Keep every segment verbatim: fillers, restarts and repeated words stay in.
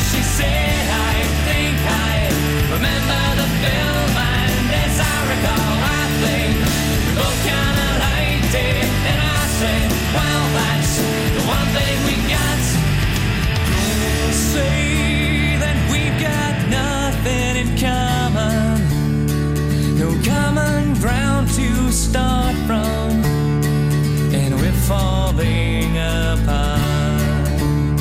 she said, I think I remember the film, and as I recall, I think we both kinda liked it, and I said, well, that's the one thing we got. Say that we've got nothing in common, no common ground to start from, and we're falling apart.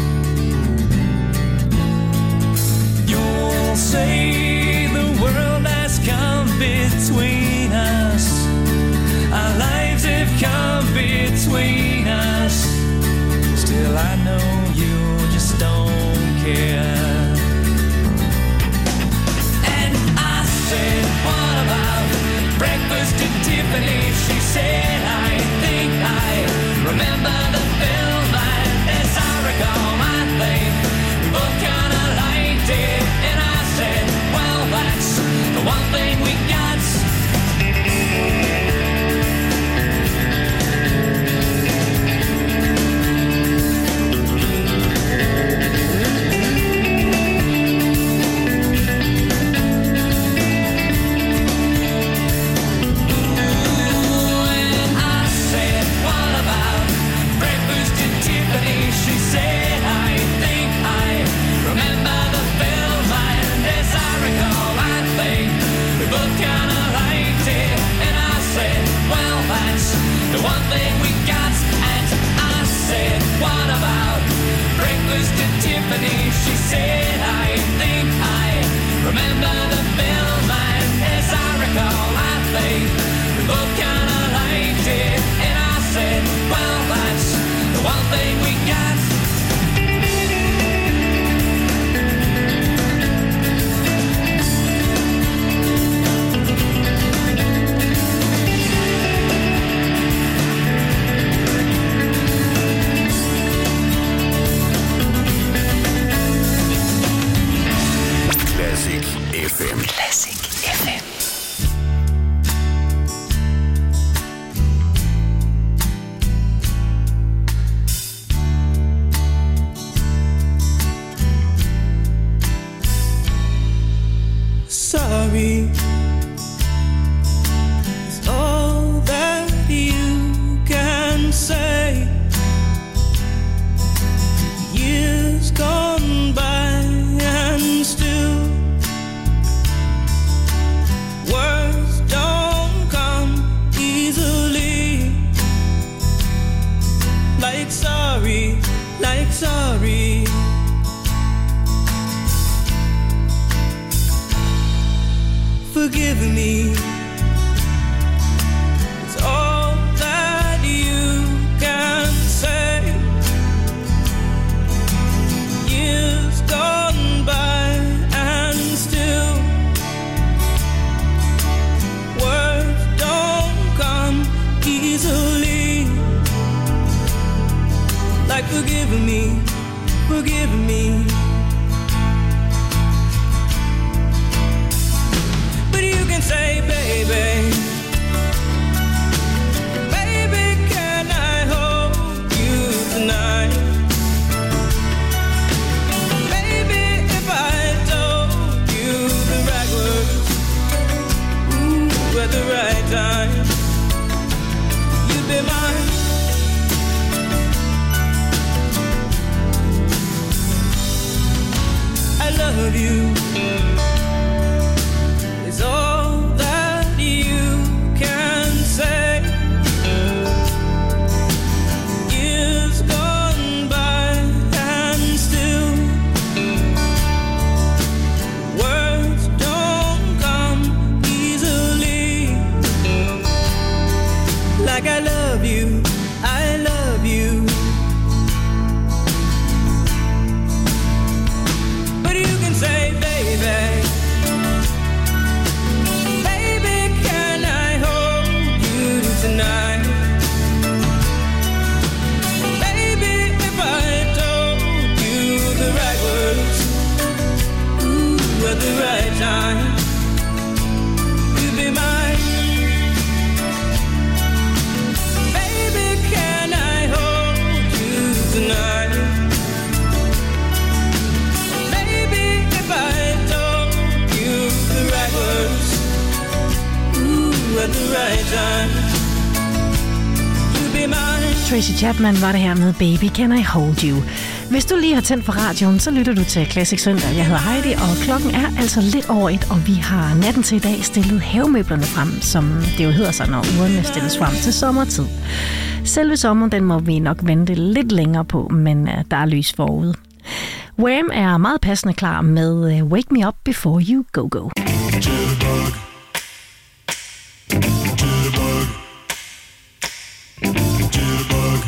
You'll say the world has come between us, our lives have come between us, still I know you just don't care. And I said, what about breakfast at Tiffany? She said, I think I remember the film, and as I recall, I think we both kinda liked it, and I said, well, that's the one thing we got. She said, I think I remember the film, and as I recall, I think we both kinda liked it, and I said, well, that's the one thing we got. And I said, what about breakfast at Tiffany? She said, I think I remember the film, and as I recall, I think we both kinda liked it, and I said, well, that's the one thing we got. Classic F M. Classic F M. Sorry is all that you can say. Years gone by and still words don't come easily. Like sorry, like sorry. Forgive me, it's all that you can say. Years gone by and still words don't come easily. Like forgive me, forgive me. Say, baby, baby, can I hold you tonight? Maybe if I told you the right words, ooh, at the right time, you'd be mine. I love you. It's all that you Tracy Chapman var det her med Baby Can I Hold You. Hvis du lige har tændt for radioen, så lytter du til Classic Søndag. Jeg hedder Heidi, og klokken er altså lidt over et, og vi har natten til i dag stillet havemøblerne frem, som det jo hedder sig, når ugerne stilles frem til sommertid. Selve sommeren, den må vi nok vente lidt længere på, men uh, der er lys forude. Wham er meget passende klar med uh, Wake Me Up Before You Go Go. Jitterbug. Jitterbug. Jitterbug.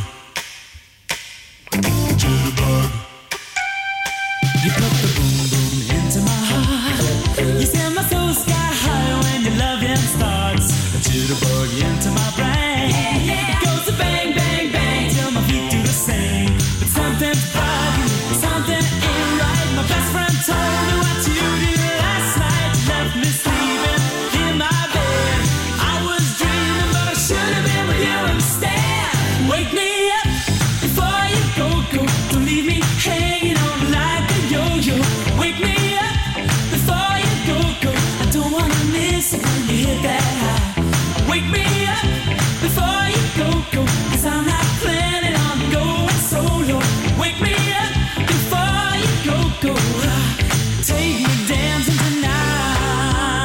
Jitterbug. You put the boom boom into my heart. You send my soul sky high when your loving starts. A jitterbug into my brain. It goes to bang bang bang till my feet do the same. But something's bugging, something ain't right. My best friend told me what you did last night. You left me sleeping in my bed. I was dreaming, but I should have been with you instead. Wake me up before you go go. Don't leave me hanging on like a yo-yo. Wake me up before you go go. I don't wanna miss it when you hit that high. Wake me up before you go go. 'Cause I'm not planning on going solo. Wake me up before you go go. Take me dancing tonight.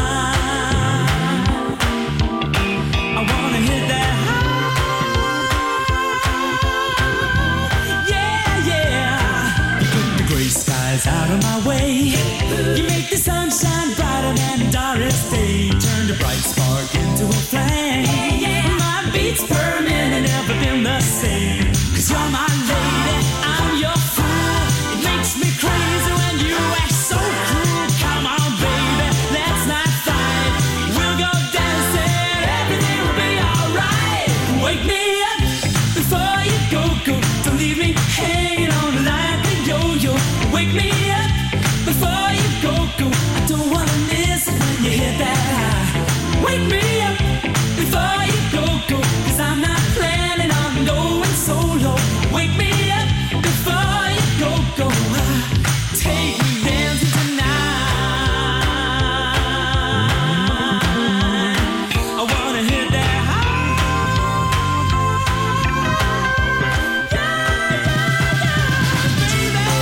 I wanna hit that high. Yeah, yeah. You put the gray skies out of my way. You make the sunshine brighter than Doris Day. Turn the bright spark into a flame. My beats per minute never been the same. 'Cause you're my lady, I'm your fool. It makes me crazy when you act so cruel. Come on, baby, let's not fight. We'll go dancing, everything will be alright. Wake me up before you go go. Don't leave me hanging on like a yo-yo. Wake me up before you go go. I don't wanna miss it when you hit that high. Wake me up before you go go. 'Cause I'm not planning on going solo. Wake me up before you go go. Take me dancing tonight. I wanna hit that high. Yeah, yeah, yeah,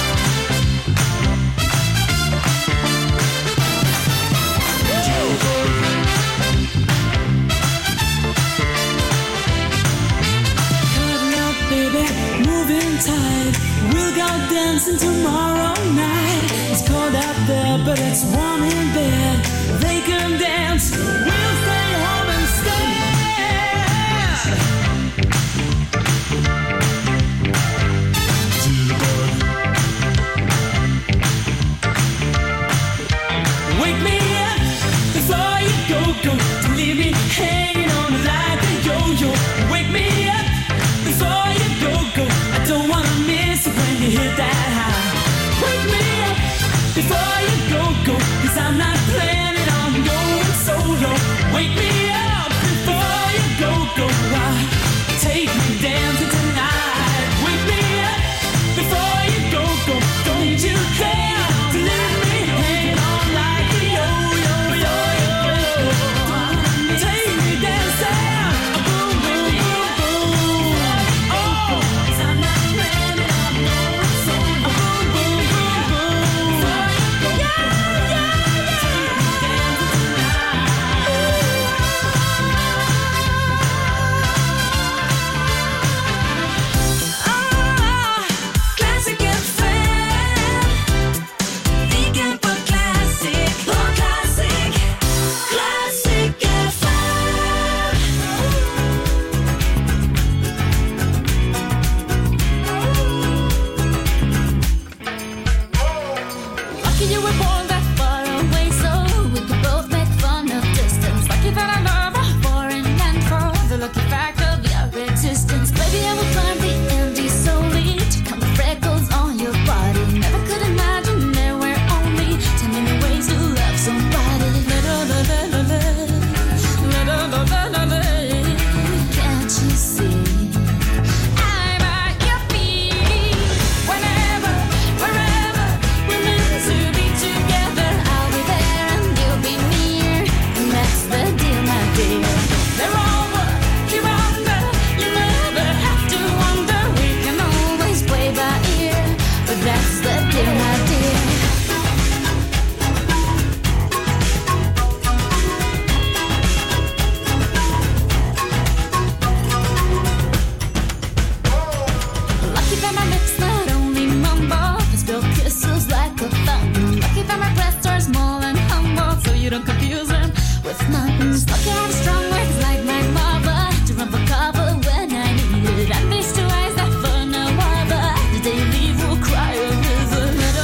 Cutting up, baby, moving tight. We'll go dancing tomorrow night. It's cold out there, but it's warm in bed. They can dance, we'll stay home instead. Jitterbug. Wake me up before you go go. Don't leave me hanging on like a yo-yo. Wake me up before you go go. I don't wanna miss it when you hit that high. Wake me up before you go go. 'Cause I'm not planning on going solo. Wake you don't confuse them with nothing. Stuck out strong words like my mother to run for cover when I need it. And these two eyes that for no other. The day you leave will cry a river.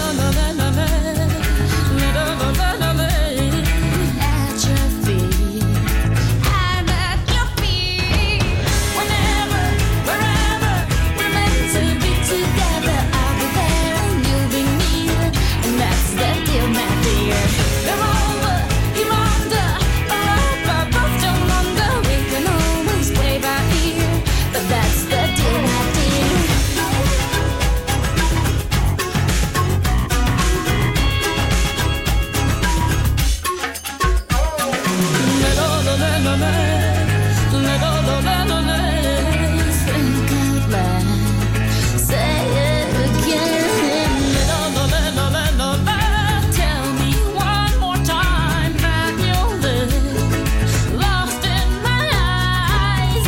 At your feet, I'm at your feet. Whenever, wherever we're meant to be together, I'll be there and you'll be near. And that's the deal, my dear. They're over, you're under, or over, both don't wonder. We can always play by ear, but that's the deal, my dear. Think out loud, say it again. Tell me one more time that you'll live lost in my eyes.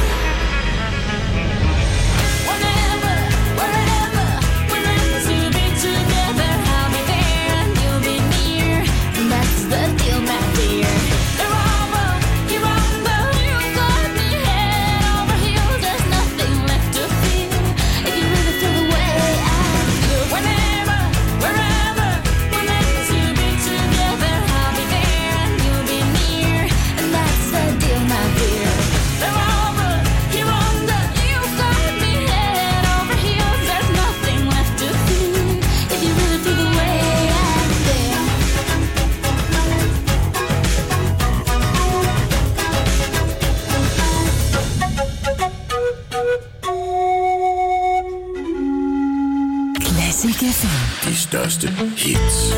Whenever, wherever we're meant to be together, I'll be there and you'll be near. And that's the deal, my dear. They're over, you're under, you got me head over heels. There's nothing left to feel if you really feel the way I feel. Whenever, wherever we're meant to be together, I'll be there and you'll be near. And that's the deal, my dear. They're over, you're under, you got me head over heels. There's nothing left to feel if you really feel the way I feel. Classic F M. De største hits.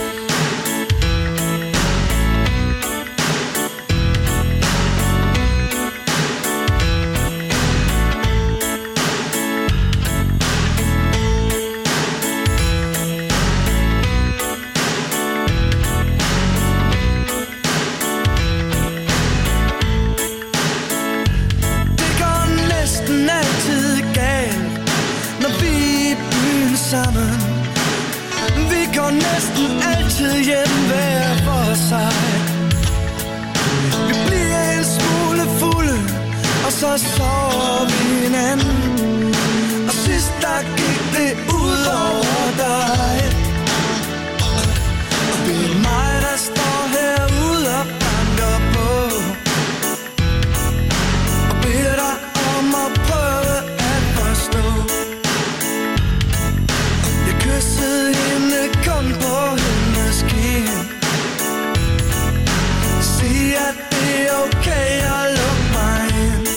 Det går næsten altid galt, når vi er i byen sammen. Vi går næsten altid hjem hver for sig. Vi bliver en smule fulde, og så sover vi hinanden. Og sidst der gik det ud over dig. Og det er mig, der står herude og banker på og beder dig om at prøve at forstå. Jeg kyssede hende kun på hendes kind. Sig at det er okay at lukke mig ind.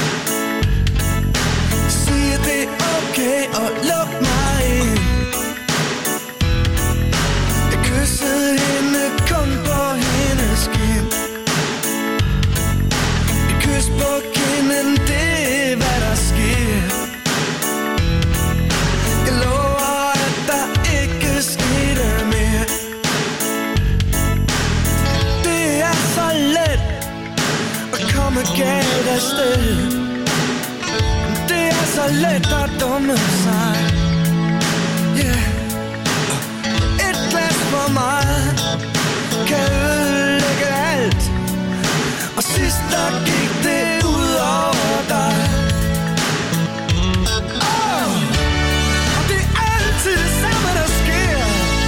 Sig at det er okay at lukke mig ind. Jeg kyssede hende kun på hendes kind. Et kys på kinden, det er hvad der sker. Jeg lover, at der ikke skete mere. Det er så let at komme galt afsted. Det er så let at dumme sig. Yeah. Et glas for meget kan ødelægge alt. Og sidst der gik det ud over dig. Oh, og det er altid det samme, der sker.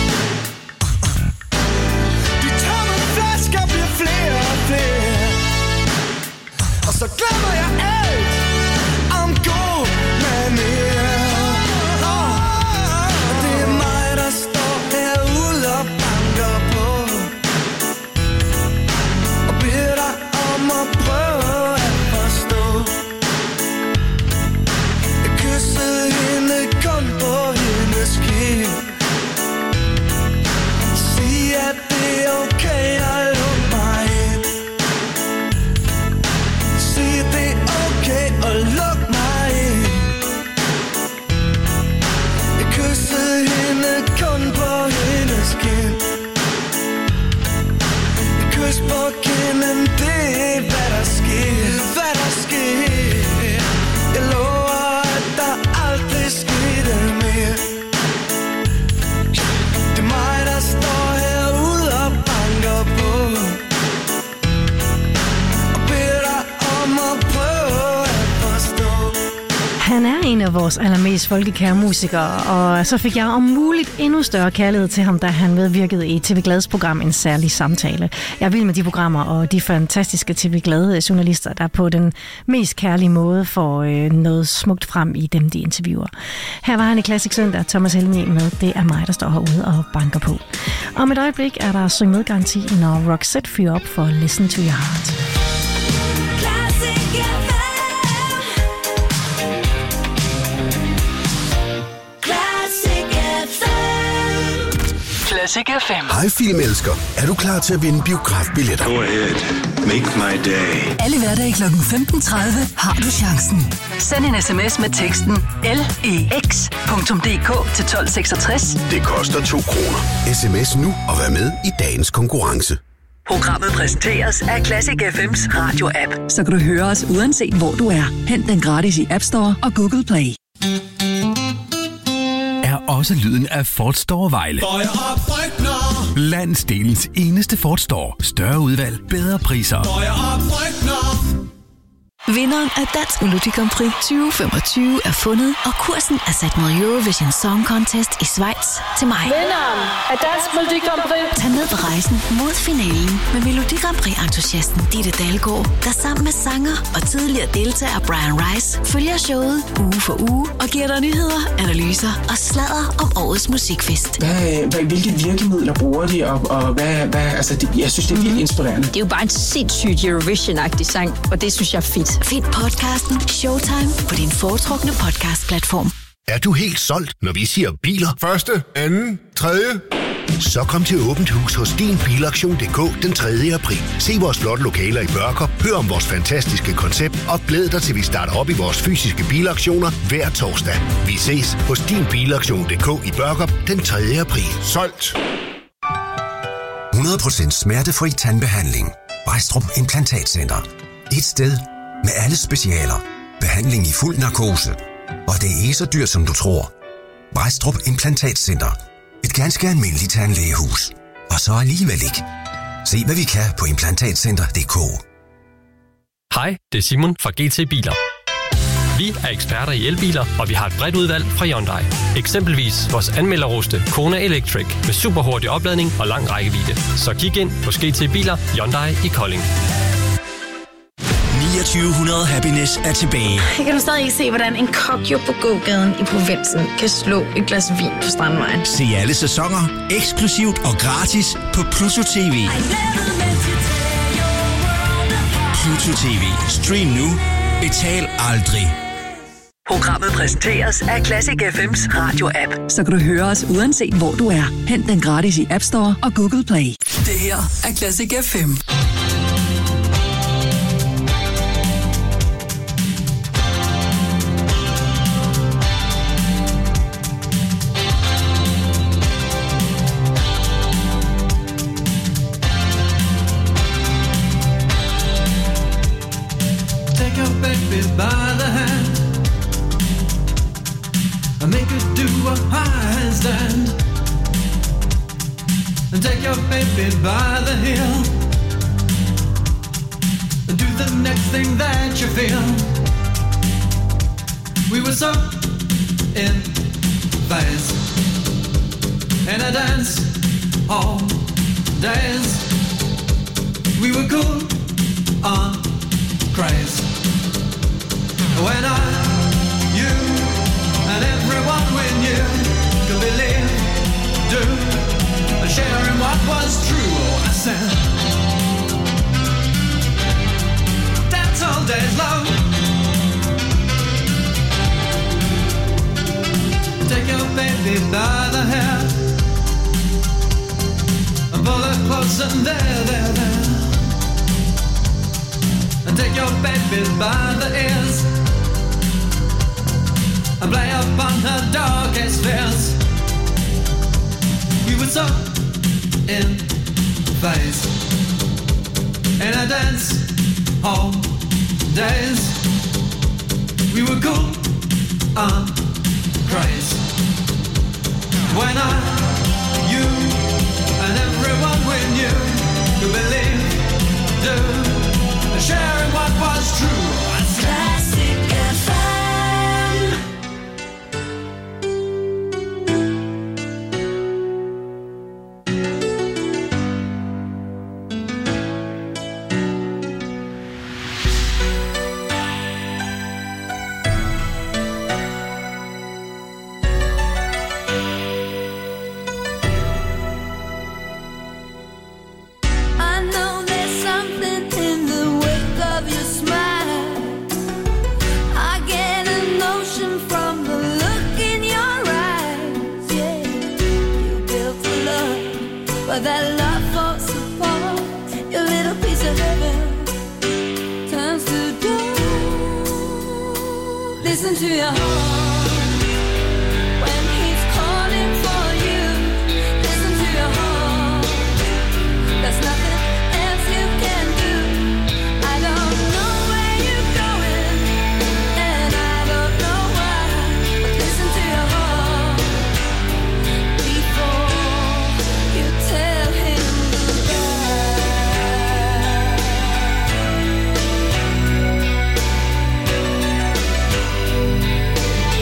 De tomme flasker bliver flere og flere. Og så glemmer jeg alt om god manér. vores allermest folkekære musikere, og så fik jeg om muligt endnu større kærlighed til ham, da han medvirkede i T V Glads program En Særlig Samtale. Jeg vil med de programmer og de fantastiske T V Glade journalister, der på den mest kærlige måde får øh, noget smukt frem i dem, de interviewer. Her var han i Classic Søndag, Thomas Helmig med Det er mig, der står herude og banker på. Om et øjeblik er der syng med garanti, når Roxette fyrer op for Listen to Your Heart. Classic F M. Hej filmelsker. Er du klar til at vinde biografbilletter? Go ahead. Make my day. Alle hverdage kl. femten tredive har du chancen. Send en sms med teksten L E X punktum D K til tolv seksogtres. Det koster to kroner. Sms nu og vær med i dagens konkurrence. Programmet præsenteres af Classic F M's radio-app, så kan du høre os uanset hvor du er. Hent den gratis i App Store og Google Play. Er også lyden af Ford Store Vejle. Landsdelens eneste Ford Store. Større udvalg, bedre priser. Vinderen af Dansk Melodi Grand Prix tyve femogtyve er fundet, og kursen er sat mod Eurovision Song Contest i Schweiz til maj. Vinderen af Dansk Melodi Grand Prix. Tag med på rejsen mod finalen med Melodi Grand Prix-entusiasten Ditte Dalgaard, der sammen med sanger og tidligere deltager Brian Rice følger showet uge for uge og giver dig nyheder, analyser og sladder om årets musikfest. Hvad, hvad, hvilke virkemidler bruger de, og, og hvad, hvad, altså, det, jeg synes, det er vildt inspirerende. Det er jo bare en sindssygt Eurovision-agtig sang, og det synes jeg er fedt. Find podcasten Showtime på din foretrukne podcastplatform. Er du helt solgt, når vi siger biler? Første, anden, tredje. Så kom til åbent hus hos din bilaktion punktum d k den tredje april. Se vores flotte lokaler i Børkop, hør om vores fantastiske koncept og glæd dig til, vi starter op i vores fysiske bilaktioner hver torsdag. Vi ses hos din bilaktion punktum d k i Børkop den tredje april. Solgt! hundrede procent smertefri tandbehandling. Brædstrup Implantatcenter. Et sted med alle specialer. Behandling i fuld narkose. Og det er ikke så dyrt, som du tror. Brædstrup Implantatcenter. Et ganske almindeligt tandlægehus. Og så alligevel ikke. Se hvad vi kan på implantatcenter punktum d k. Hej, det er Simon fra G T Biler. Vi er eksperter i elbiler, og vi har et bredt udvalg fra Hyundai. Eksempelvis vores anmelderroste Kona Electric med superhurtig opladning og lang rækkevidde. Så kig ind på G T Biler Hyundai i Kolding. niogtyve hundrede Happiness er tilbage. Jeg kan du stadig ikke se, hvordan en kokjo på gågaden i provinsen kan slå et glas vin på Strandvejen. Se alle sæsoner, eksklusivt og gratis på Pluto T V. Pluto T V. Stream nu. Betal aldrig. Programmet præsenteres af Classic F M's radio-app, så kan du høre os uanset hvor du er. Hent den gratis i App Store og Google Play. Det her er Classic F M. By the hand and make her do a handstand and take your baby by the heel and do the next thing that you feel. We were so in phase in a dance all days. We were cool on craze. When I, you, and everyone we knew could believe, do, and sharing what was true. Oh, I said, dance all days long. Take your baby by the hair and pull her close and there, there, there. And take your baby by the ears and play upon her darkest fears. We were so in phase in a dance hall days. We were cool on craze. When I, you, and everyone we knew could believe, do, sharing what was true. I said, Classic F M. but that love falls apart. Your little piece of heaven turns to dust. Listen to your heart when he's calling for you. Listen to your heart. There's nothing else you can do. I don't know where you're going, and I don't know why. But listen to your heart before you tell him goodbye.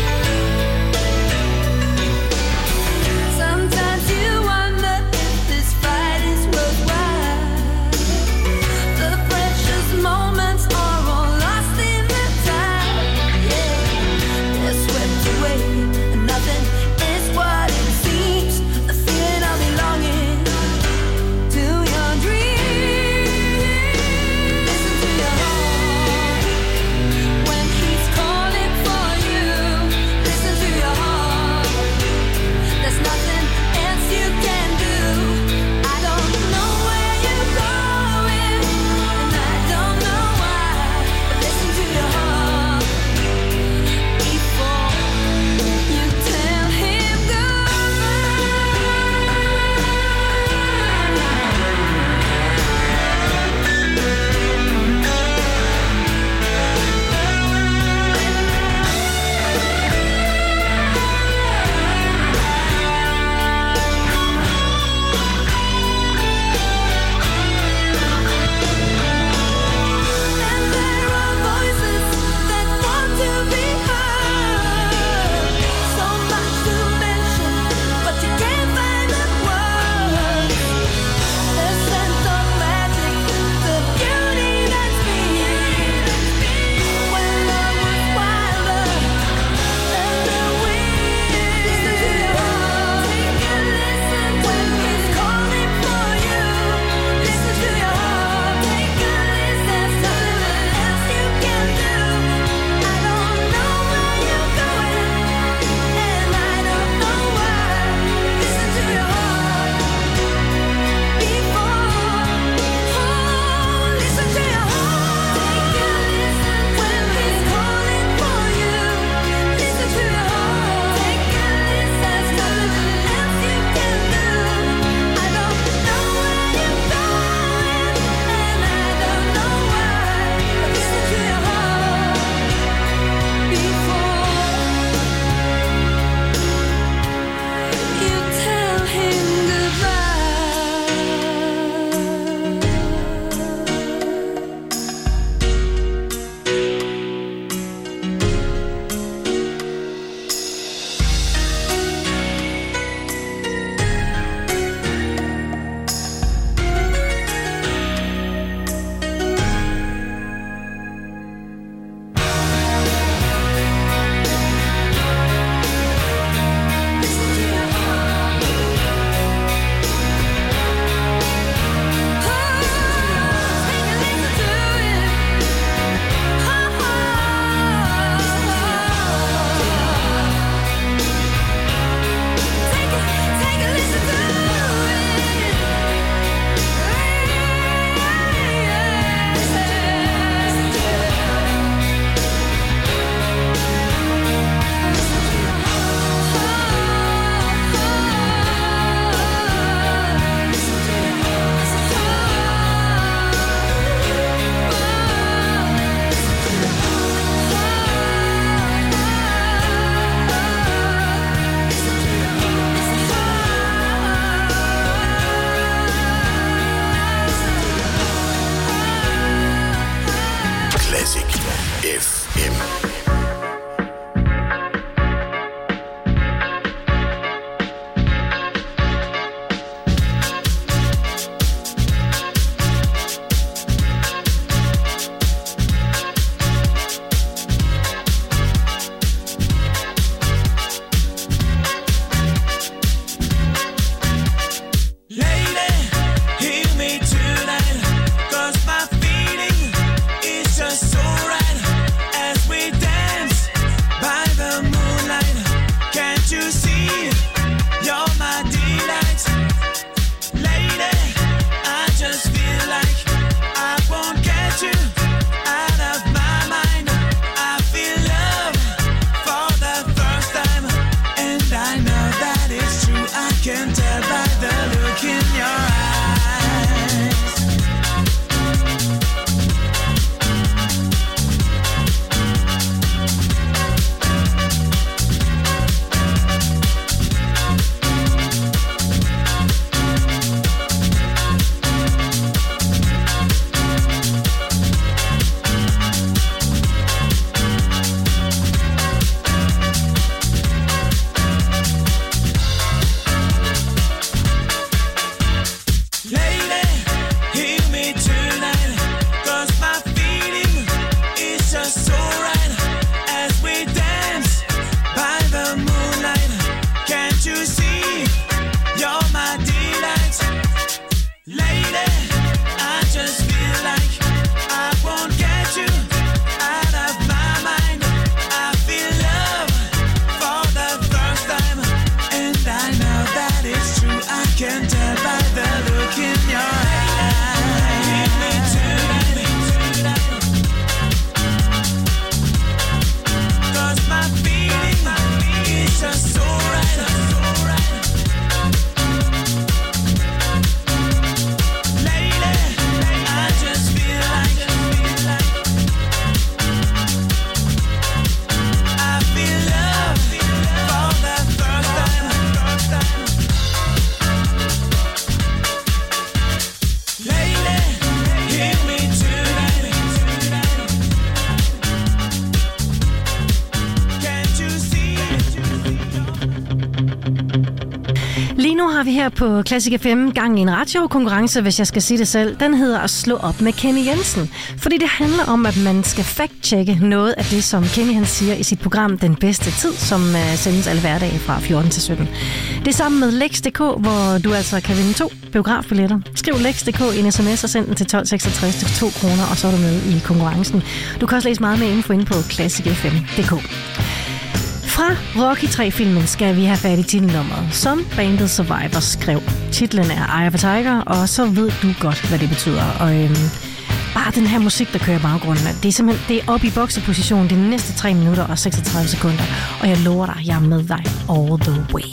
Lige nu har vi her på Classic F M gang i en ret sjov konkurrence, hvis jeg skal sige det selv. Den hedder at slå op med Kenny Jensen. Fordi det handler om, at man skal fact-checke noget af det, som Kenny han siger i sit program Den Bedste Tid, som uh, sendes alle hverdage fra fjorten til sytten. Det er sammen med Lex punktum d k, hvor du altså kan vinde to biografbilletter. Skriv Lex punktum d k i en sms og send den til tolv seksogtres til to kroner, og så er du med i konkurrencen. Du kan også læse meget mere info inde på classic f m punktum d k. Fra Rocky tre-filmen skal vi have fat i titelnummeret, som bandet Survivor skrev. Titlen er Eye of a Tiger, og så ved du godt, hvad det betyder. Og øhm, bare den her musik, der kører i baggrunden, det er simpelthen det er oppe i bokseposition de næste tre minutter og seksogtredive sekunder. Og jeg lover dig, jeg er med dig all the way.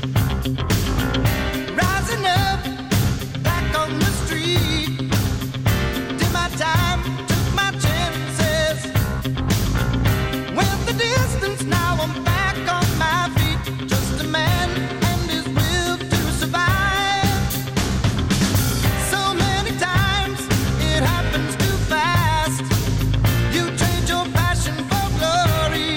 Rising up, back on the street. Did my time, took my chances. Went the distance, now I'm back on my feet. Just a man and his will to survive. So many times it happens too fast. You trade your passion for glory.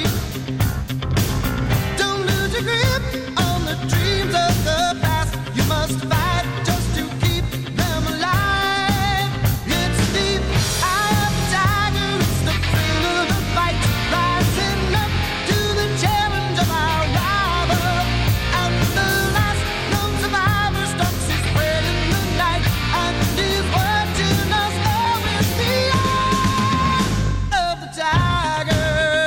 Don't lose your grip on the dreams of the past. You must fight just to keep them alive. It's deep, eye of the tiger, it's the thrill of the fight. Rising up to the challenge of our rival. And the last known survivor stalks his prey in the night. And he's watching us all with the eye of the tiger.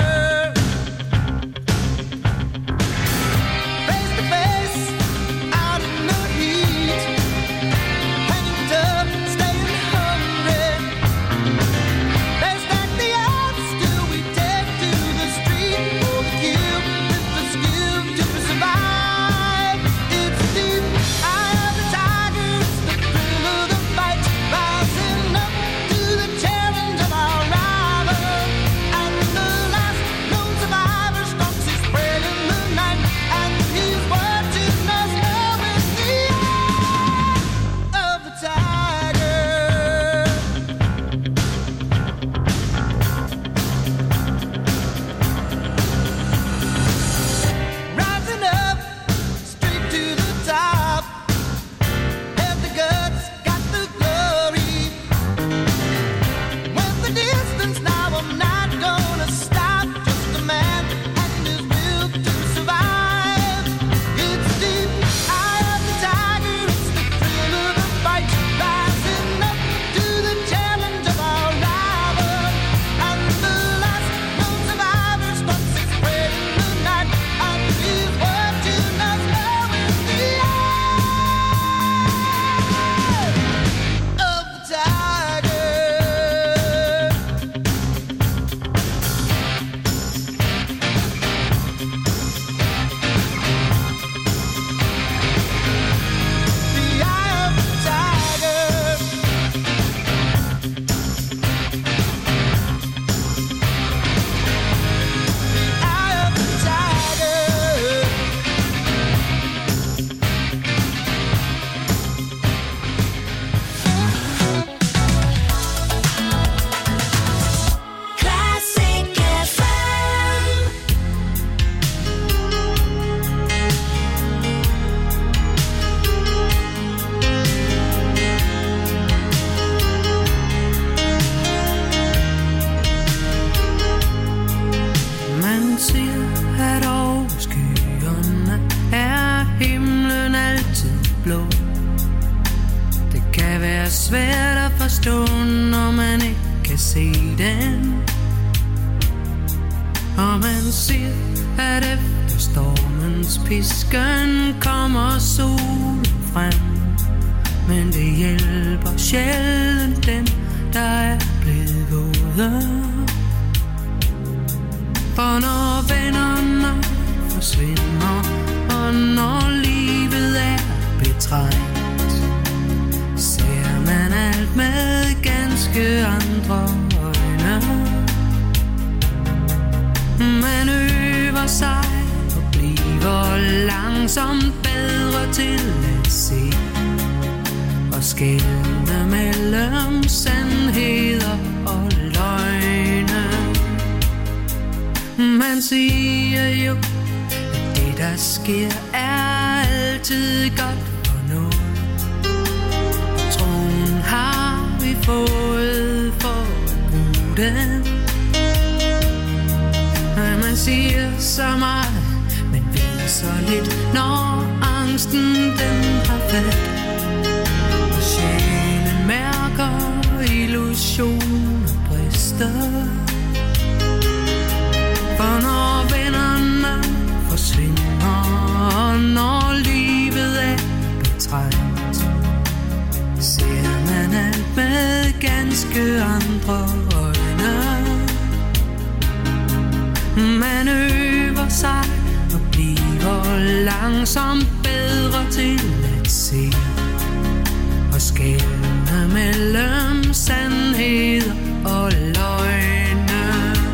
Face to face, out in the heat. Hanging tough, staying hungry. They stack the odds, still we take to the street for the kill, with the skill to survive. It's deep, eye of the tiger, it's the thrill of the fight. Rising up to the challenge of our rival. And the last known survivor stalks his prey in the night. And he's watching us all with the eye of the tiger. Rising up, straight to the top. Have the guts, got the glory. Went the distance, now I'm not gonna stop. Just a man and his will to survive. It's deep, eye of the tiger, it's the thrill of the fight. Rising up to the challenge of our rival. And the last known survivor stalks his prey in the night. And he's watching us all with the eye of the tiger. The eye of the tiger. Eye of the tiger. Classic F M. Man siger, at over skyerne er himlen altid blå. Det kan være svært at forstå, når man ikke kan se den. Og man siger, at efter stormens pisken kommer solen frem. Men det hjælper sjældent dem, der er blevet våde. For når vennerne forsvinder, og når livet er betrængt, ser man alt med ganske andre øjne. Man øver sig og bliver langsomt bedre til at se og skelne mellem sandheder og løgne. Man siger jo, at det der sker er alt altid godt for noget. Troen har vi fået for at bruge den. Man siger så meget, men ved så lidt, når angsten den har fat. Og sjælen mærker illusioner brister. For når vennerne forsvinder, når livet er betrængt, ser man alt med ganske andre øjne. Man øver sig og bliver langsomt bedre til at se og skelne mellem sandheder og løgne.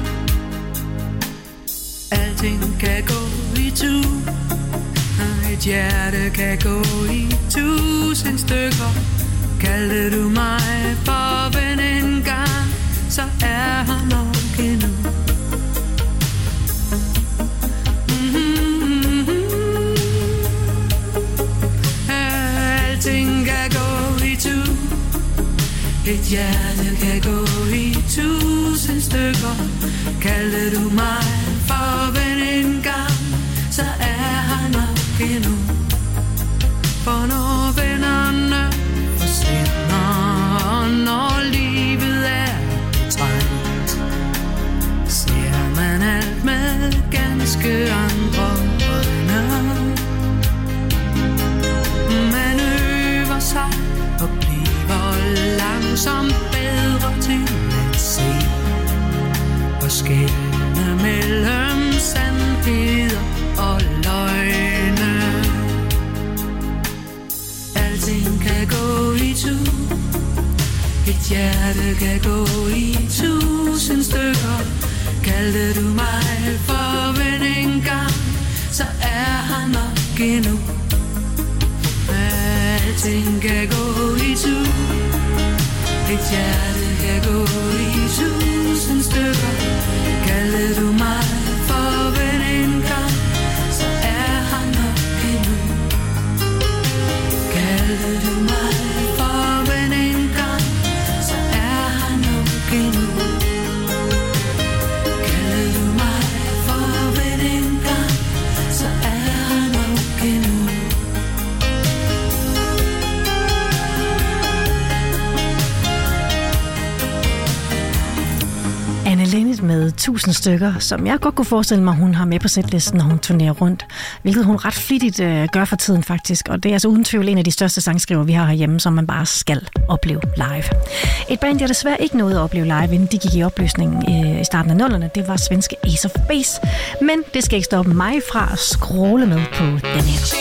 Alting kan gå i tu, og et hjerte kan gå i tusind stykker. Kaldte du mig for ven en gang, så er han nok endnu. Et hjerte kan gå i tusind stykker. Kaldte du mig for ven en gang, så er han nok endnu. For når vennerne forsvinder, når livet er betrængt, ser man alt med ganske andre øjne. Man øver sig og bliver langsomt bedre til at se og skelne mellem sandheder og løgne. Alting kan gå i tu, et hjerte kan gå i tusind stykker. Kaldte du mig for ven en gang, så er han nok endnu. Alting kan gå i tu, et hjerte kan gå i tusind stykker. Kaldte du mig for ven en gang, så er han nok endnu. Kaldte du mig for ven en gang, så er han nok endnu. Kaldte du mig for ven en gang, så er han nok endnu. Anne Linnet med tusind stykker, som jeg godt kunne forestille mig, hun har med på sætlisten, når hun turnerer rundt. Hvilket hun ret flittigt øh, gør for tiden faktisk. Og det er altså uden tvivl en af de største sangskriver, vi har herhjemme, som man bare skal opleve live. Et band, jeg desværre ikke nåede at opleve live, inden de gik i opløsning øh, i starten af nullerne, det var svenske Ace of Base. Men det skal ikke stoppe mig fra at scrolle med på den her.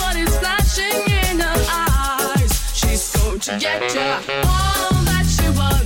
Yeah, all that she was.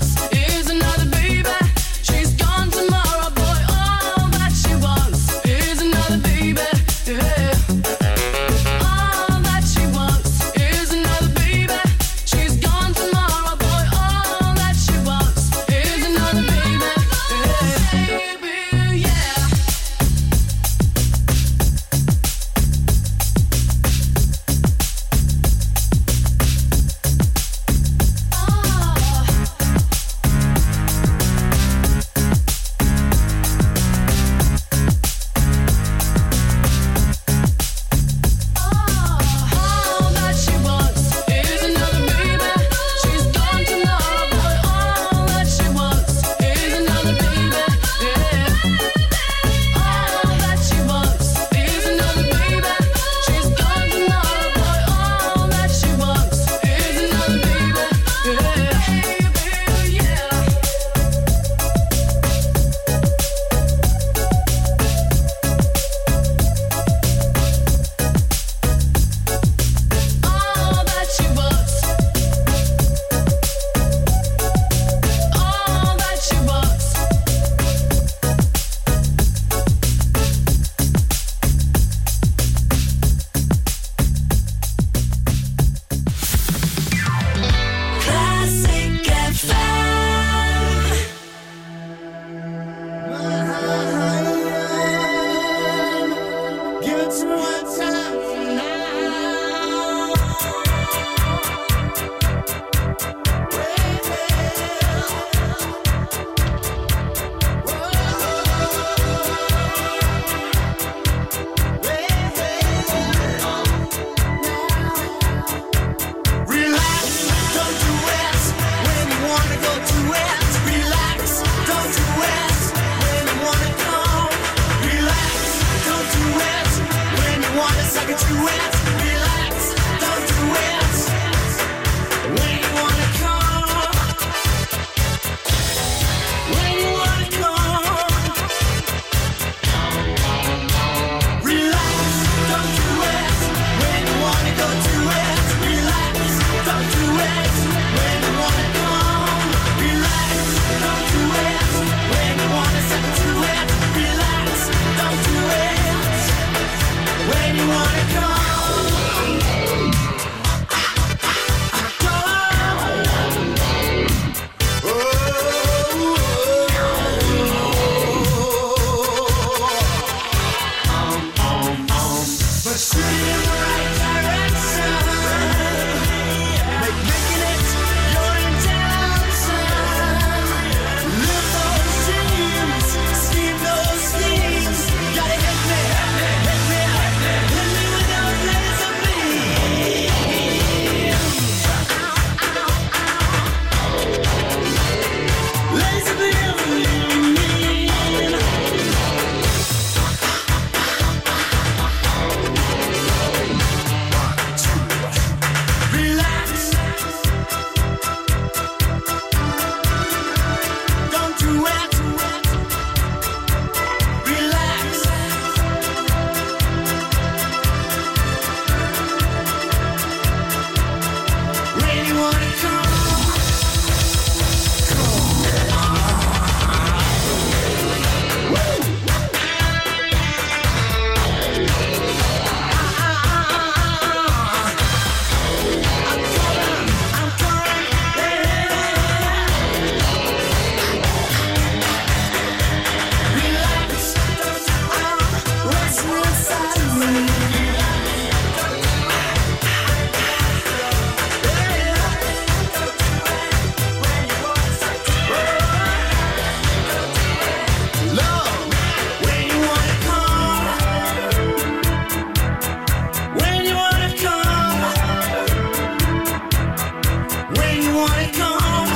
want it, come on.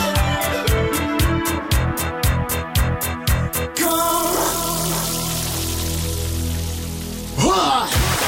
Come on. Whoa.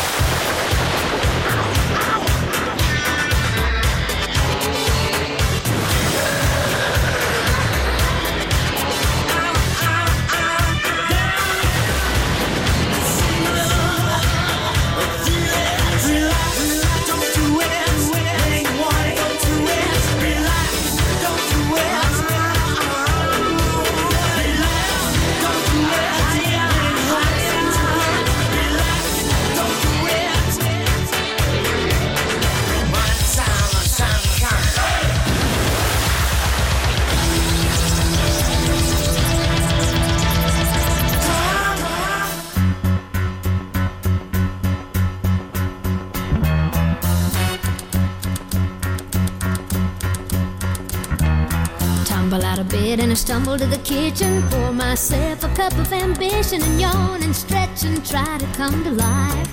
Tumble out of bed and I stumble to the kitchen, pour myself a cup of ambition and yawn and stretch and try to come to life.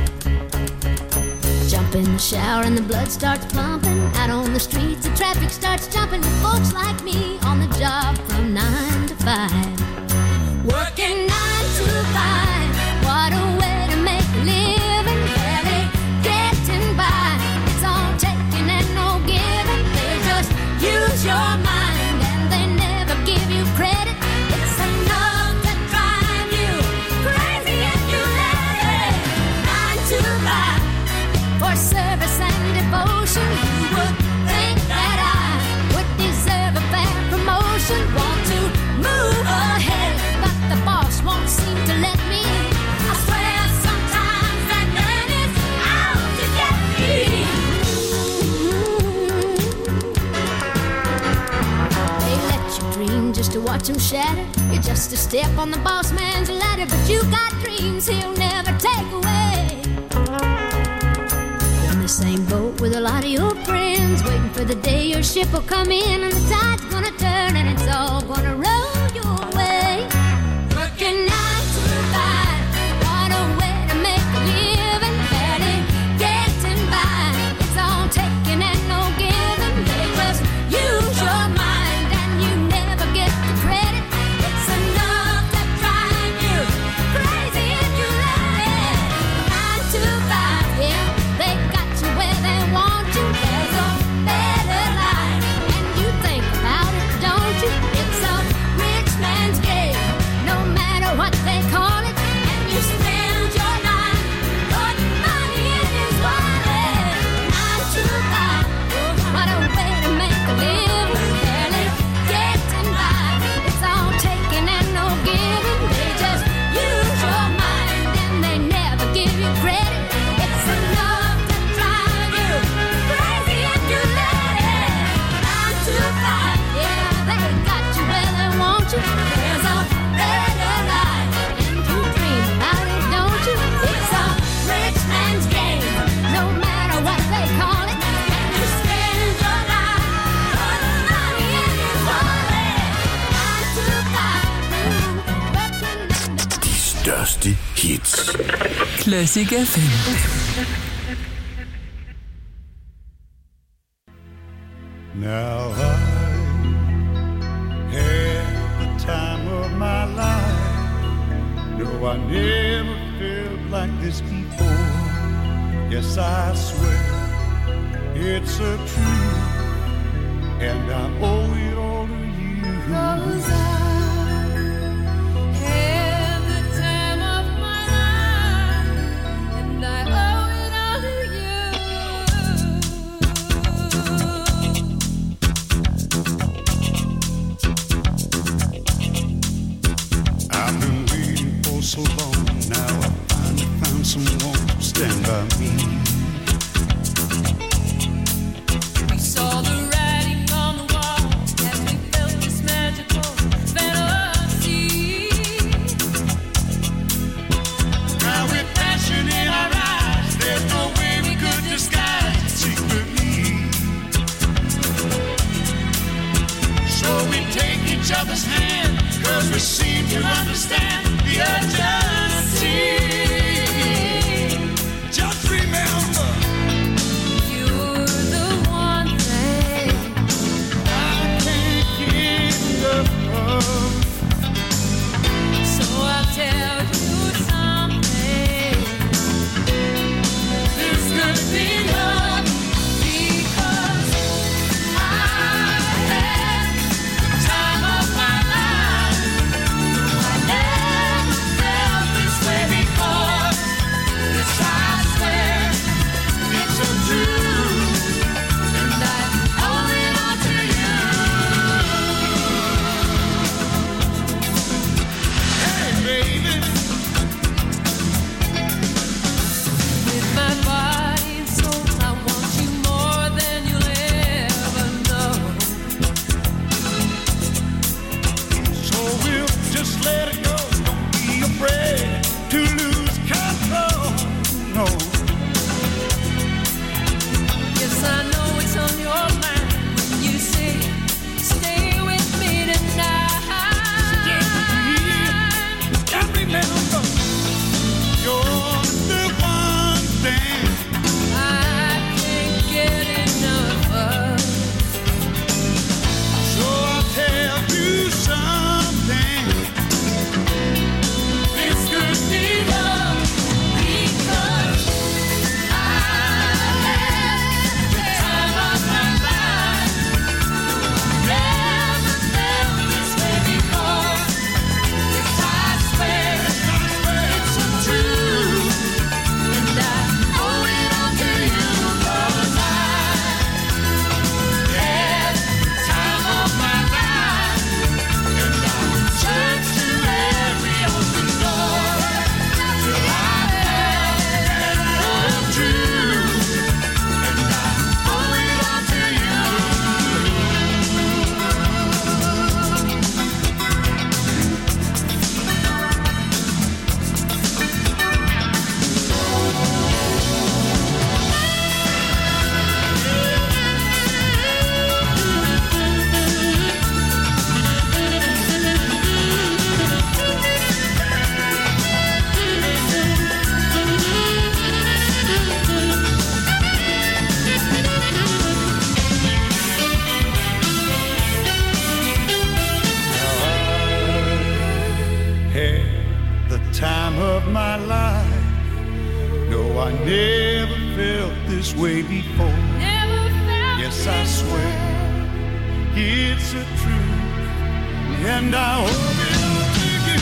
Jump in the shower and the blood starts pumping. Out on the streets the traffic starts jumping with folks like me on the job from nine to five. Working nine to five, what a way to make a living. Barely getting by, it's all taking and no giving. They just use your mind and they never give you credit. It's enough to drive you crazy if you let it. Nine to five for service and devotion. You would think that I would deserve a fair promotion. Want to move ahead, but the boss won't seem to let me. I swear sometimes that man is out to get me. They let you dream just to watch him shatter. You're just a step on the boss man's ladder, but you got dreams he'll never take away. In the same boat with a lot of your friends, waiting for the day your ship will come in and the tide's gonna turn and it's all gonna roll your way. Working nine to five, what a way to make a living. Barely getting by, it's all taking and no giving. They just use your mind and you never get the credit. It's enough to drive you crazy if you let it. Nine to five, yeah, they got you where they want you. There's a better life and you think about it, don't you? It's a rich man's game, no matter what they call it. And you spend your life putting money in his wallet. Nine to five, what a way to make a living. Barely getting by, it's all taking and no giving. They just use your mind and they never give you credit. It's enough to drive you crazy if you let it. Nine to five, yeah, they got you where they want you. There's a better life and you dream about it, don't you? It's a rich man's game, no matter what they call it. And you spend your life putting money in his wallet. Nine to five, De største hits. Classic F M. Now I had the time of my life. No, I never felt like this before. Yes, I swear it's a truth, and I owe it all to you. 'Cause I had the time of my life, and I owe it all to you. I've been waiting for so long. Now I finally found someone to stand by me. We saw the writing on the wall as we felt this magical fantasy. Now with passion in our eyes, there's no way we could disguise it secretly. So we take each other's hand, 'cause we seem to understand the urgency. Just remember, You're the one thing I never felt this way before. Yes, I swear it's a truth, and I owe it all to you.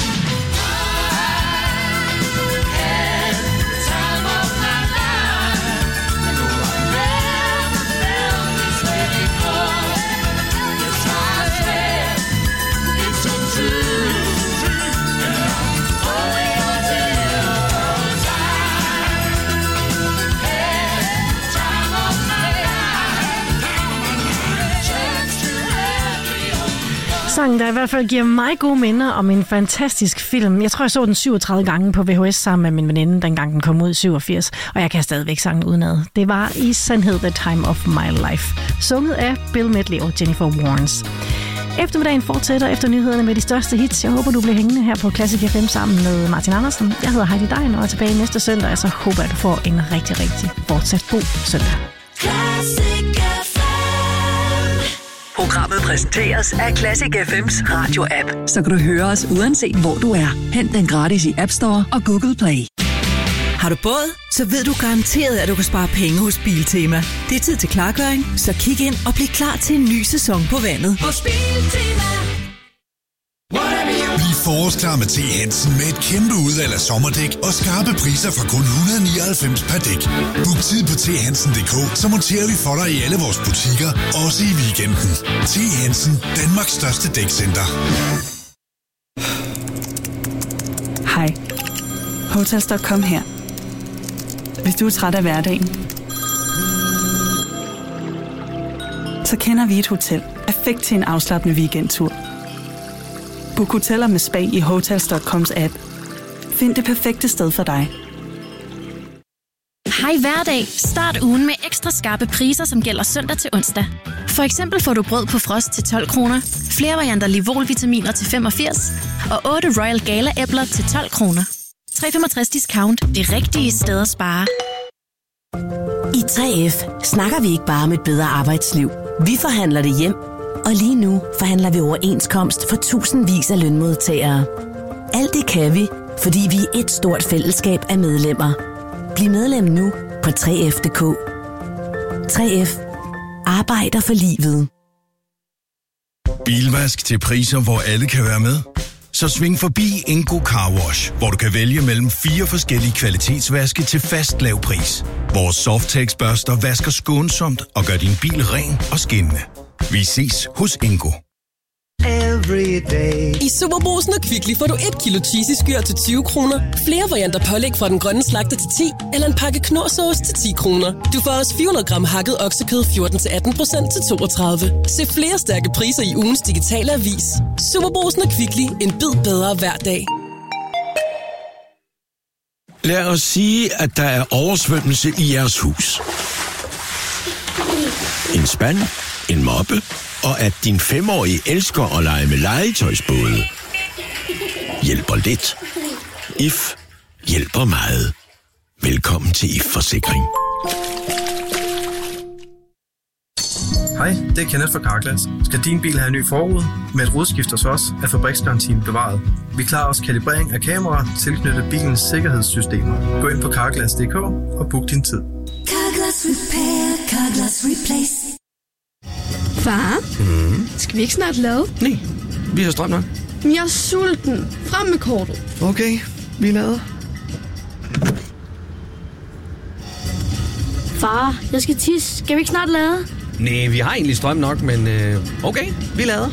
I had the time of my life. No, I never felt this way before. Yes, I swear it's a truth, and I owe it all to you. 'Cause I had the time of my life. Chance to have me. Sangen, der i hvert fald giver mig gode minder om en fantastisk film. Jeg tror, jeg så den syvogtredive gange på V H S sammen med min veninde, dengang den kom ud i syvogfirs, og jeg kan stadigvæk sangen udenad. Det var i sandhed The Time of My Life, sunget af Bill Medley og Jennifer Warnes. Eftermiddagen fortsætter efter nyhederne med de største hits. Jeg håber, du bliver hængende her på Classic F M sammen med Martin Andersen. Jeg hedder Heidi Dein og er tilbage næste søndag, og så håber jeg, du får en rigtig, rigtig fortsat god søndag. Programmet præsenteres af Classic F M's radio-app, så kan du høre os uanset hvor du er. Hent den gratis i App Store og Google Play. Har du båd? Så ved du garanteret, at du kan spare penge hos Biltema. Det er tid til klargøring, så kig ind og bliv klar til en ny sæson på vandet. Hos Biltema. Bliv forårsklar med T. Hansen med et kæmpe udvalg af sommerdæk og skarpe priser fra kun et hundrede og nioghalvfems per dæk. Book tid på t hansen punktum d k, så monterer vi for dig i alle vores butikker, også i weekenden. T. Hansen, Danmarks største dækcenter. Hej. Hotels punktum com her. Hvis du er træt af hverdagen, så kender vi et hotel perfekt til en afslappende weekendtur. Book hoteller med spa i Hotels punktum coms app. Find det perfekte sted for dig. Hej hverdag. Start ugen med ekstra skarpe priser, som gælder søndag til onsdag. For eksempel får du brød på frost til tolv kroner, flere varianter Livol-vitaminer til femogfirs og otte Royal Gala-æbler til tolv kroner. tre komma femogtres discount. Det rigtige sted at spare. I tre F snakker vi ikke bare om et bedre arbejdsliv. Vi forhandler det hjem. Og lige nu forhandler vi overenskomst for tusindvis af lønmodtagere. Alt det kan vi, fordi vi er et stort fællesskab af medlemmer. Bliv medlem nu på tre F punktum d k. tre F arbejder for livet. Bilvask til priser, hvor alle kan være med. Så sving forbi Ingo Car Wash, hvor du kan vælge mellem fire forskellige kvalitetsvaske til fast lav pris. Vores Softex-børster vasker skånsomt og gør din bil ren og skinnende. Vi ses hos Ingo. I Superbrugsen og Kvickly får du et kilo cheesy skyr til tyve kroner, flere varianter pålæg fra den grønne slagter til ti, eller en pakke knorrsauce til ti kroner. Du får også fire hundrede gram hakket oksekød fjorten til atten procent til toogtredive. Se flere stærke priser i ugens digitale avis. Superbrugsen og Kvickly. En bid bedre hver dag. Lad os sige, at der er oversvømmelse i jeres hus. En spand, en moppe, og at din femårige elsker at lege med legetøjsbåde. Hjælper lidt. If hjælper meget. Velkommen til If Forsikring. Hej, det er Kenneth fra Carglass. Skal din bil have en ny forrude? Med et rodskift hos os er fabriksgarantien bevaret. Vi klarer også kalibrering af kameraer tilknyttet bilens sikkerhedssystemer. Gå ind på carglass punktum d k og book din tid. Carglass Repair, Carglass Replace. Far, Mm. skal vi ikke snart lade? Nej, vi har strøm nok. Men jeg er sulten. Frem med kortet. Okay, vi lader. Far, jeg skal tisse. Skal vi ikke snart lade? Nej, vi har egentlig strøm nok, men øh, okay, vi lader.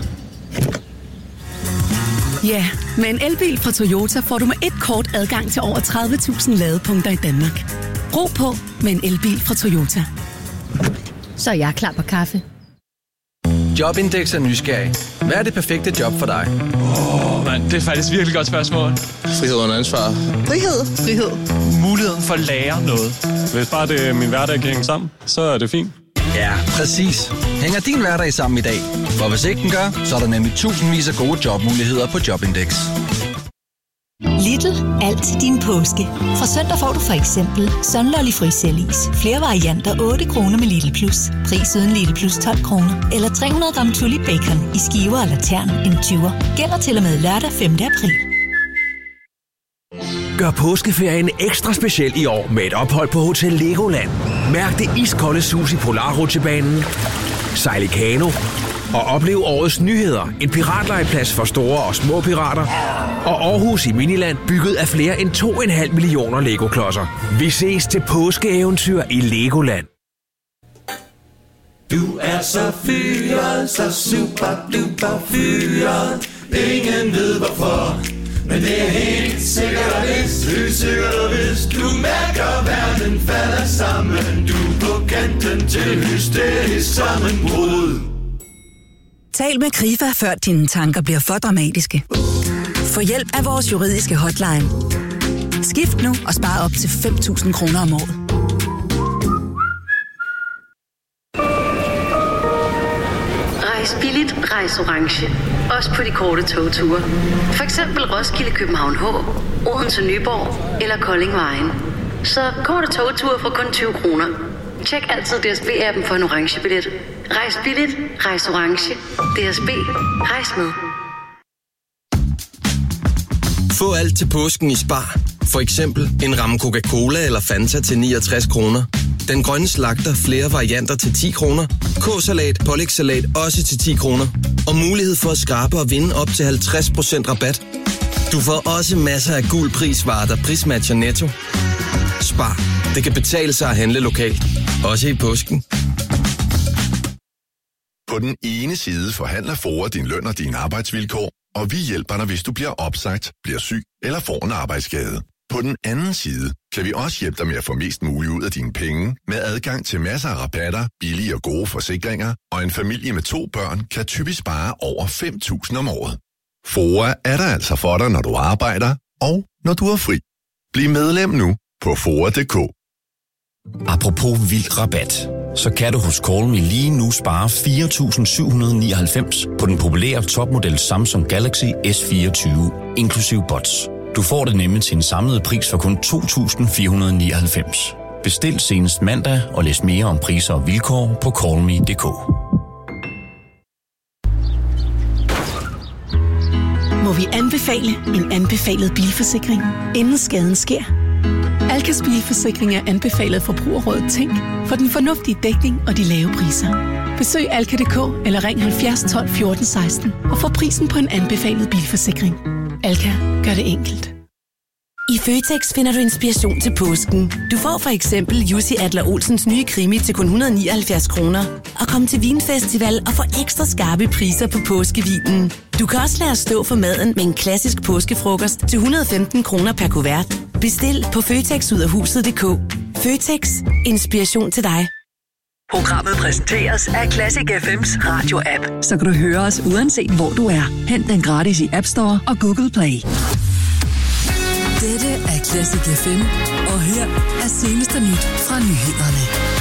Ja, med en elbil fra Toyota får du med et kort adgang til over tredive tusind ladepunkter i Danmark. Ro på med en elbil fra Toyota. Så er jeg klar på kaffe. Jobindex er nysgerrig. Hvad er det perfekte job for dig? Åh, oh, mand, det er faktisk virkelig godt spørgsmål. Frihed under ansvar. Frihed. Frihed. Muligheden for at lære noget. Hvis bare det er min hverdag kan hænge sammen, så er det fint. Ja, præcis. Hænger din hverdag sammen i dag? For hvis ikke den gør, så er der nemlig tusindvis af gode jobmuligheder på Jobindex. Lidl. Alt til din påske. Fra søndag får du for eksempel Sunlolly frisellis. Flere varianter otte kroner med Lidl Plus. Pris uden Lidl Plus tolv kroner. Eller tre hundrede gram Tulip Bacon i skiver eller tern en tyver. Gælder til og med lørdag femte april. Gør påskeferien ekstra speciel i år med et ophold på Hotel Legoland. Mærk det iskolde sus i Polarrutsjebanen, sejl i kano og oplev årets nyheder. En piratlegeplads for store og små pirater. Og Aarhus i Miniland, bygget af flere end to komma fem millioner Lego-klodser. Vi ses til påskeeventyr i Legoland. Du er så fyret, så super duper fyret. Ingen ved hvorfor, men det er helt sikkert og vist. Helt sikkert og vist. Du mærker verden falder sammen. Du er på kanten til hysterisk sammenbrud. Tal med Krifa, før dine tanker bliver for dramatiske. Få hjælp af vores juridiske hotline. Skift nu og spar op til fem tusind kroner om året. Rejs billigt, rejs orange. Også på de korte togture. For eksempel Roskilde, København H, Odense, Nyborg eller Kolding Vejen. Så korte togture for kun tyve kroner. Tjek altid D S B-appen for en orange billet. Rejs billigt, rejs orange. D S B, rejs med. Få alt til påsken i Spar. For eksempel en ramme Coca-Cola eller Fanta til niogtres kroner. Den grønne slagter flere varianter til ti kroner. K-salat, pålægssalat også til ti kroner. Og mulighed for at skrabe og vinde op til halvtreds procent rabat. Du får også masser af gul prisvarer, der prismatcher Netto. Spar. Det kan betale sig at handle lokalt. Også i påsken. På den ene side forhandler FOA din løn og dine arbejdsvilkår, og vi hjælper dig, hvis du bliver opsagt, bliver syg eller får en arbejdsskade. På den anden side kan vi også hjælpe dig med at få mest muligt ud af dine penge, med adgang til masser af rabatter, billige og gode forsikringer, og en familie med to børn kan typisk spare over fem tusind om året. FOA er der altså for dig, når du arbejder, og når du er fri. Bliv medlem nu på F O A punktum d k. Apropos vild rabat, så kan du hos Call Me lige nu spare fire tusind syv hundrede nioghalvfems på den populære topmodel Samsung Galaxy S fireogtyve, inklusiv bots. Du får det nemlig til en samlet pris for kun to tusind fire hundrede nioghalvfems. Bestil senest mandag og læs mere om priser og vilkår på call me punktum d k. Må vi anbefale en anbefalet bilforsikring, inden skaden sker? Alkas bilforsikring er anbefalet Forbrugerrådet Tænk for den fornuftige dækning og de lave priser. Besøg alka punktum d k eller ring halvfjerds tolv fjorten seksten og få prisen på en anbefalet bilforsikring. Alka gør det enkelt. I Føtex finder du inspiration til påsken. Du får for eksempel Jussi Adler-Olsens nye krimi til kun et hundrede og nioghalvfjerds kroner. Og kom til Vinfestival og få ekstra skarpe priser på påskevinen. Du kan også lade os stå for maden med en klassisk påskefrokost til et hundrede og femten kroner per kuvert. Bestil på føtex ud af huset punktum d k. Føtex. Inspiration til dig. Programmet præsenteres af Classic F M's radio-app, så kan du høre os uanset hvor du er. Hent den gratis i App Store og Google Play. Dette er Classic F M, og her er seneste nyt fra nyhederne.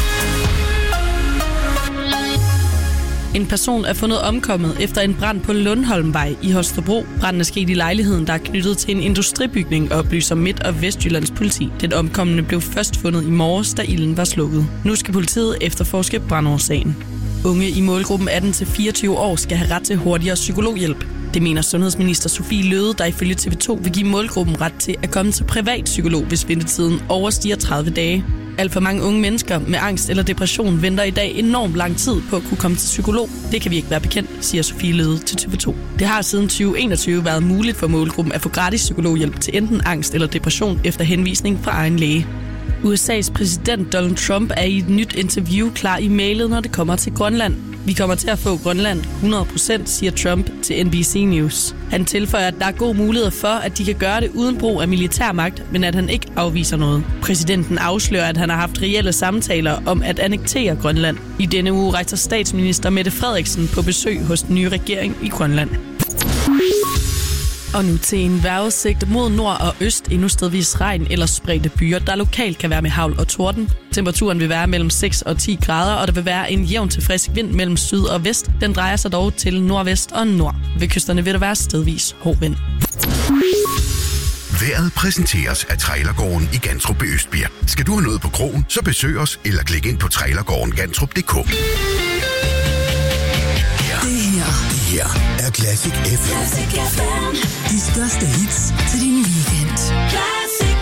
En person er fundet omkommet efter en brand på Lundholmvej i Holstebro. Branden er sket i lejligheden, der er knyttet til en industribygning, oplyser Midt- og Vestjyllands politi. Den omkomne blev først fundet i morges, da ilden var slukket. Nu skal politiet efterforske brandårsagen. Unge i målgruppen atten til fireogtyve år skal have ret til hurtigere psykologhjælp. Det mener sundhedsminister Sofie Løhde, der ifølge T V to vil give målgruppen ret til at komme til privat psykolog, hvis ventetiden overstiger tredive dage. Alt for mange unge mennesker med angst eller depression venter i dag enormt lang tid på at kunne komme til psykolog. Det kan vi ikke være bekendt, siger Sofie Løhde til T V to. Det har siden tyve enogtyve været muligt for målgruppen at få gratis psykologhjælp til enten angst eller depression efter henvisning fra egen læge. U S A's præsident Donald Trump er i et nyt interview klar i mailet, når det kommer til Grønland. Vi kommer til at få Grønland hundrede procent, siger Trump til N B C News. Han tilføjer, at der er god mulighed for, at de kan gøre det uden brug af militærmagt, men at han ikke afviser noget. Præsidenten afslører, at han har haft reelle samtaler om at annektere Grønland. I denne uge rejser statsminister Mette Frederiksen på besøg hos den nye regering i Grønland. Og nu til en vejrudsigt mod nord og øst, endnu stedvis regn eller spredte byer, der lokalt kan være med hagl og torden. Temperaturen vil være mellem seks og ti grader, og der vil være en jævn til frisk vind mellem syd og vest. Den drejer sig dog til nordvest og nord. Ved kysterne vil der være stedvis hård vind. Vejret præsenteres af Trailergården i Gantrup ved Østbirk. Skal du have noget på krogen, så besøg os eller klik ind på trailergården gantrup punktum d k. Det her, det her er Classic F M. Classic F M. De største hits til din weekend. Classic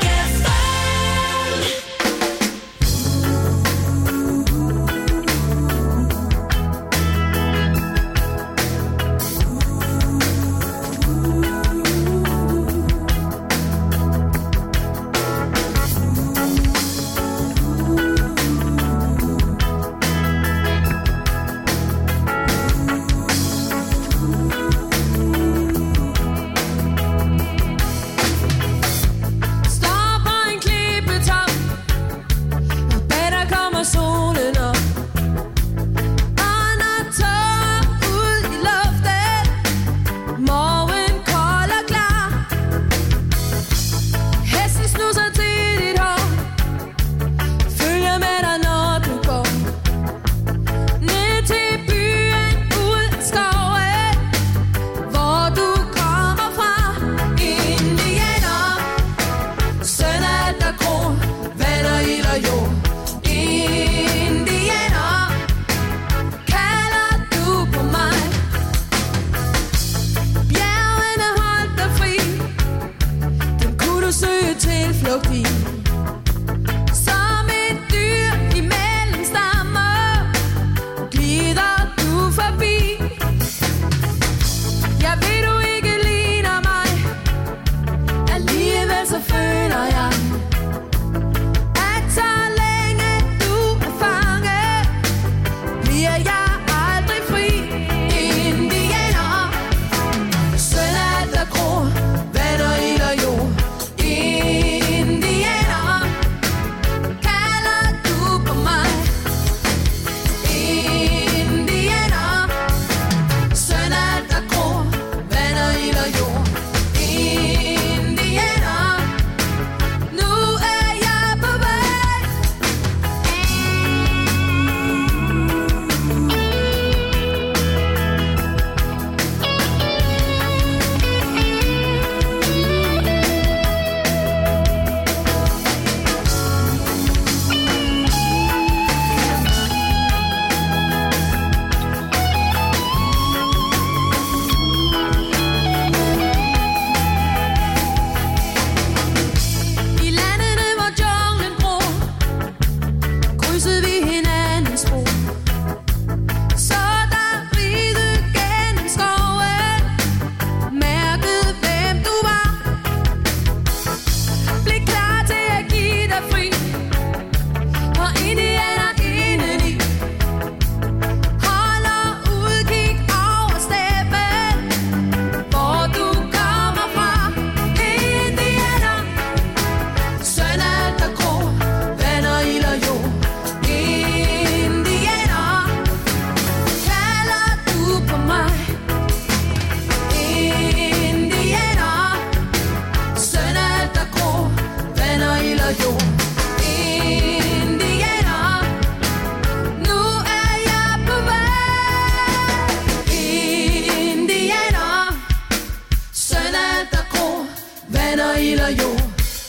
vand og ild og jord.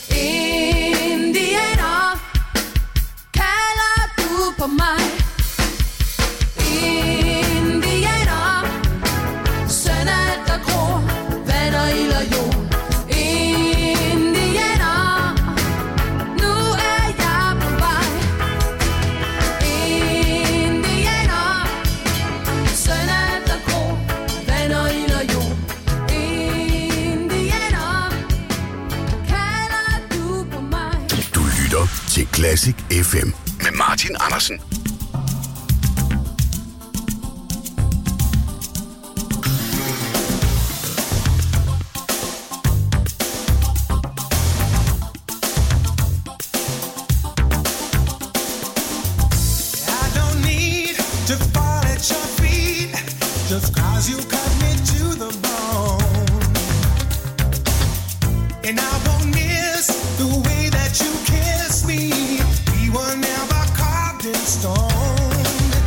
Indianer, kalder du på mig? Indianer, søn af der gror, vand og ild og jord. Indianer, nu er jeg på vej. Indianer, søn af der gror, vand og ild og jord. Indianer, kalder du på mig? Du lytter til Classic F M med Martin Andersen. Just cause you cut me to the bone, and I won't miss the way that you kiss me. We were never carved in stone.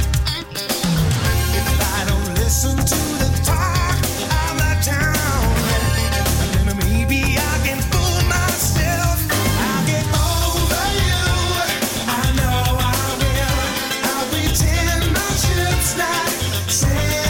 If I don't listen to the talk of the town, then maybe I can fool myself. I'll get over you, I know I will. I'll pretend my ship's not sailing.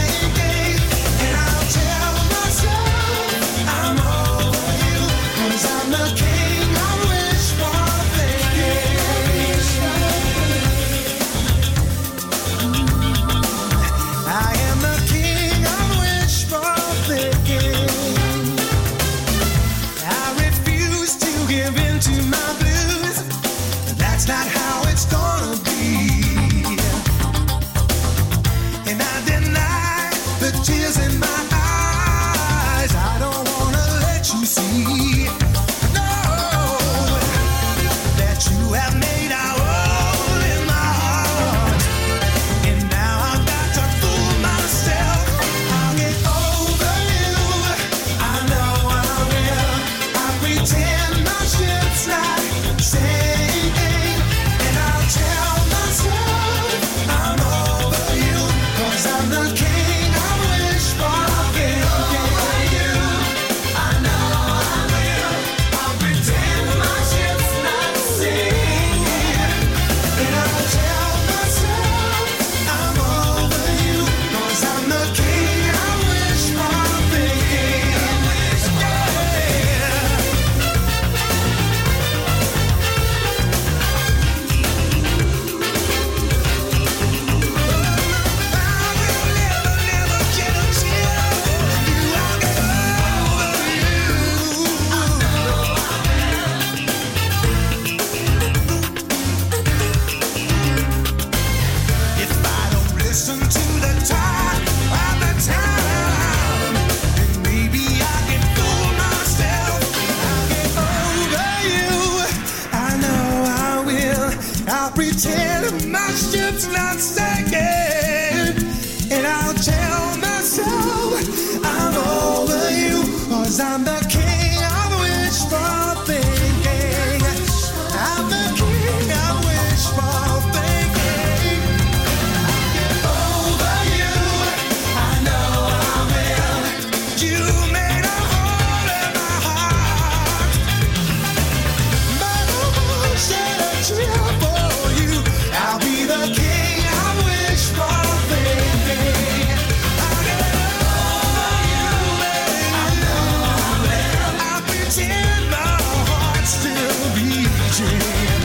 Not how it's gonna be, and I deny the tears in my